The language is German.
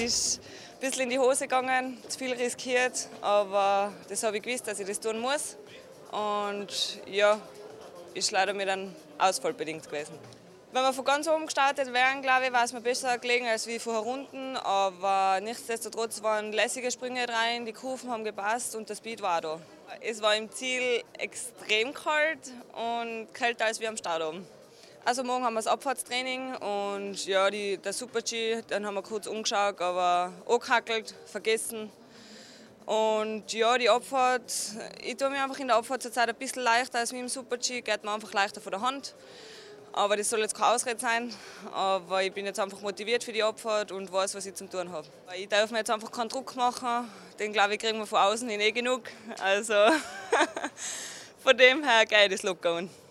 ist ein bisschen in die Hose gegangen, zu viel riskiert, aber das habe ich gewusst, dass ich das tun muss. Und ja, ist leider mir dann ausfallbedingt gewesen. Wenn wir von ganz oben gestartet wären, glaube ich, wäre es mir besser gelegen als wie vorher unten. Aber nichtsdestotrotz waren lässige Sprünge rein, die Kurven haben gepasst und der Speed war da. Es war im Ziel extrem kalt und kälter als wir am Start oben. Also morgen haben wir das Abfahrtstraining und ja, der Super-G, dann haben wir kurz umgeschaut, aber angehackelt, vergessen. Und ja, die Abfahrt, ich tue mir einfach in der Abfahrt zurzeit ein bisschen leichter als wie im Super-G, geht mir einfach leichter von der Hand. Aber das soll jetzt keine Ausrede sein, aber ich bin jetzt einfach motiviert für die Abfahrt und weiß, was ich zu tun habe. Ich darf mir jetzt einfach keinen Druck machen, den glaube ich kriegen wir von außen hin genug. Also von dem her geht es locker.